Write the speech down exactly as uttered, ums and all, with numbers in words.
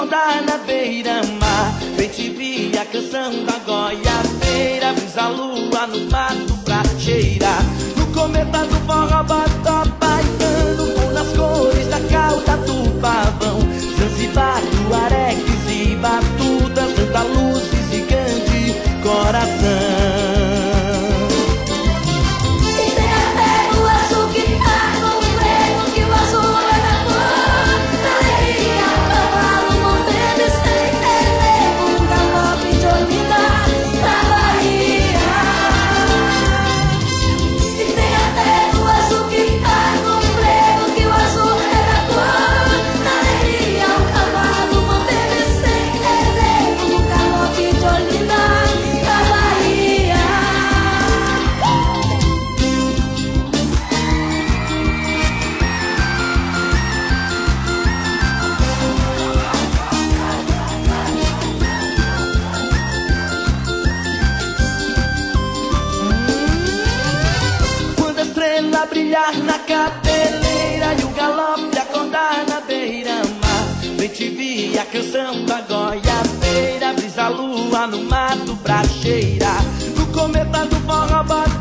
acordar na beira-mar. Bem te vi a canção da goiabeira, brisa lua no mato pra cheirar. No cometa do forró bota bailando, com nas cores da cauda do pavão. Zanzibar, Tuaregs e Batuta, Santa Luzes e Grande Coração. Brilhar na cabeleira e o galope acordar na beira-mar. Bem te vi a canção da goiabeira, brisa lua no mato pra cheirar. No cometa do forró bota